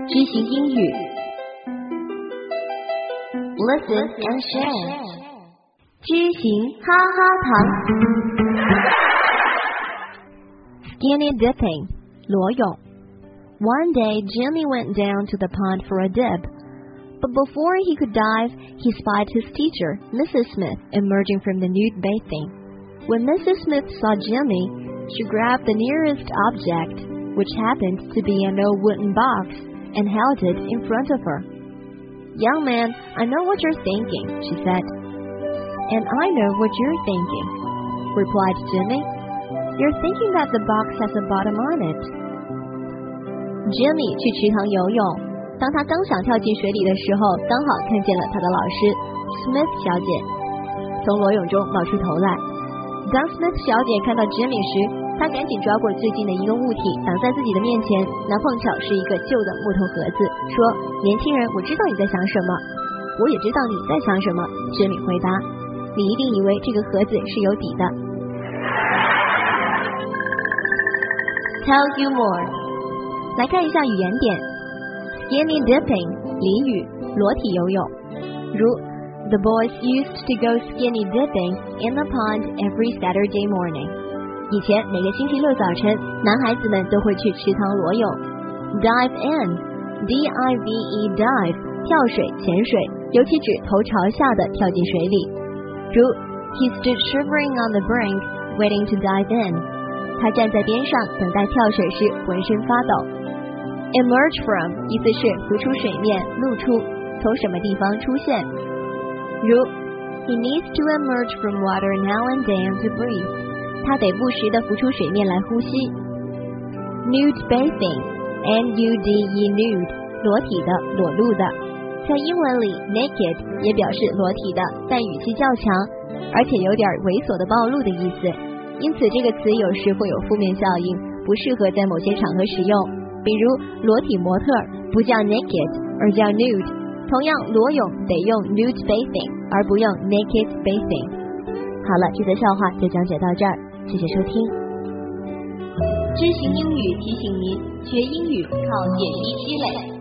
知行英语 Listen and share 知行哈哈堂 Skinny dipping 裸泳 One day Jimmy went down to the pond for a dip, but before he could dive, he spied his teacher, Mrs. Smith, emerging from the nude bathing. When Mrs. Smith saw Jimmy, she grabbed the nearest object, which happened to be an old wooden box, and held it in front of her. Young man, I know what you're thinking, she said. And I know what you're thinking, replied Jimmy. You're thinking that the box has a bottom on it. Jimmy 去池塘游泳，当他刚想跳进水里的时候，刚好看见了他的老师 Smith 小姐从裸泳中冒出头来。当 Smith 小姐看到 Jimmy 时，她赶紧抓过最近的一个物体挡在自己的面前，那碰巧是一个旧的木头盒子，说：年轻人，我知道你在想什么，我也知道你在想什么。 Jimmy 回答：你一定以为这个盒子是有底的。 Tell you more 来看一下语言点 Skinny dipping 俚语，裸体游泳，如 The boys used to go skinny dipping in the pond every Saturday morning. 以前每个星期六早晨，男孩子们都会去池塘裸泳。Dive in D-I-V-E dive 跳水潜水，尤其指头朝下的跳进水里。如 He stood shivering on the brink, waiting to dive in. 他站在边上等待跳水时浑身发抖。Emerge from 意思是浮出水面，露出，从什么地方出现。如 He needs to emerge from water now and then to breathe. 他得不时地浮出水面来呼吸。Nude bathing N-U-D-E nude 裸体的，裸露的。在英文里 naked 也表示裸体的，但语气较强，而且有点猥琐的暴露的意思，因此这个词有时会有负面效应，不适合在某些场合使用。比如裸体模特不叫 naked 而叫 nude， 同样裸泳得用 nude bathing 而不用 naked bathing。 好了，这则笑话就讲解到这儿，谢谢收听。知行英语提醒您，学英语靠点滴积累。